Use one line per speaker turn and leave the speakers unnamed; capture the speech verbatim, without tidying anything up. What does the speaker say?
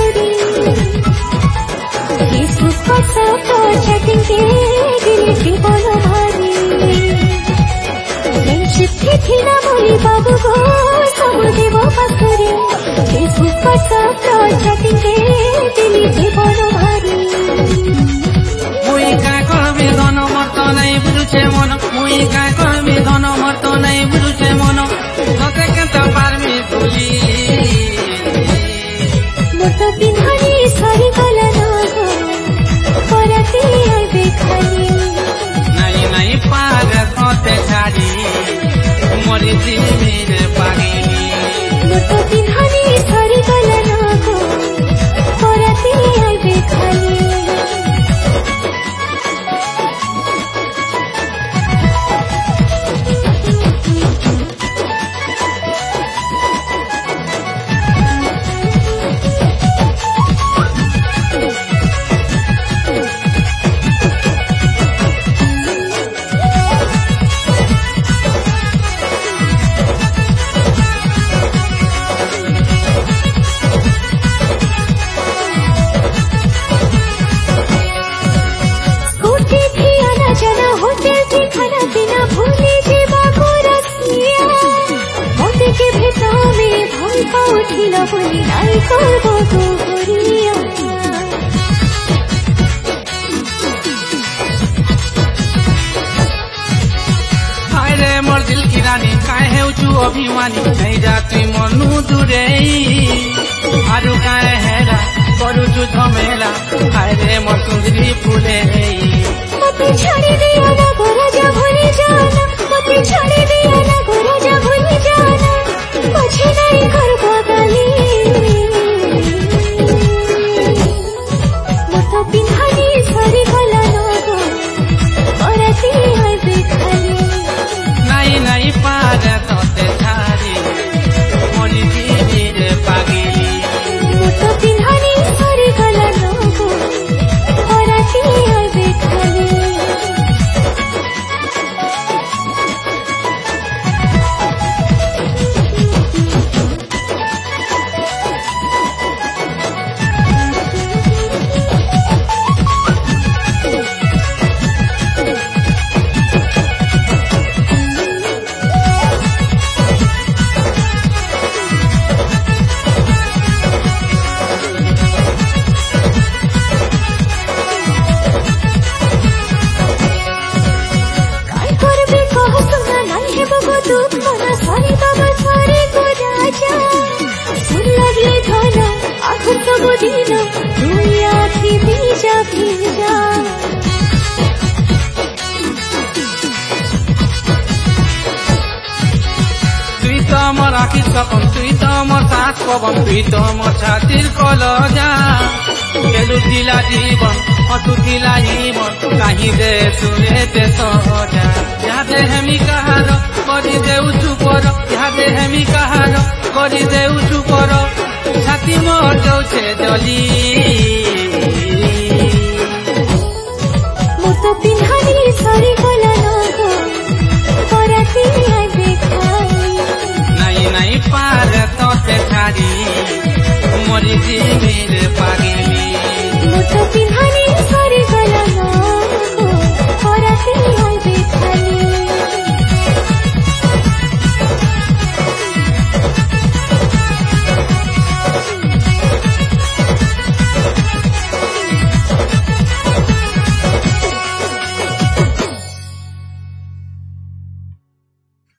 Pasoori Facebook WhatsApp और chatting के delete की बोलो भारी फ्रेंडशिप थी थी ना बोली बाबू को सब देवो पासुरी फेसबुक व्हाट्सएप और चैटिंग के डिलीट की बोलो भारी
मुई का कहबे धन मर्त नहीं बुझुछे मन मुई का कहबे धन मर्त नहीं बुझुछे मन तते केत पारमी भूली
मोर तो पिन्हानी सरी गला ना हो परती आइबे खाली
नहीं नहीं पार तते छाड़ी मोरी दिल पागेली
मोर तो पिन्हानी सरी गला ना हो परती आइबे खाली उठिला बोली नाई करबो गो गोरिया
हाय रे मोर दिल की रानी काहे हेउचु अभिमानी नहीं जाती मनु दूरे आरु काहे हेरा करूचु झमेला हाय रे मोर सुंदरी फूले
मते छाड़ी दिया ना गोराजा भूली जाना मते छाड़ी दिया ना गोराजा भूली जाना मुझे नहीं करबो गाली मोर तो पिन्हानी सरी गला ना हो परती आइबे खाली
नहीं नहीं पार तते छाड़ी मोरी दिल पागेली
मोर तो पिन्हानी सरी गला ना हो परती आइबे खाली
मोर आखिर सपन तुई तो मोर सास पवन तुई तो मोर छातिर कलजा केलु दिला जीवन अतु दिला जीवन काही दे सुने ते सजा यादे हेमी कहार करी दे उचु पर यादे हेमी कहार करी दे उचु पर छाती मोर जाउछे जली
मोर तो पिन्हानी सरी गला ना हो परती आइबे खाली
नहीं नहीं पार तते छाड़ी मोरी दिल पागे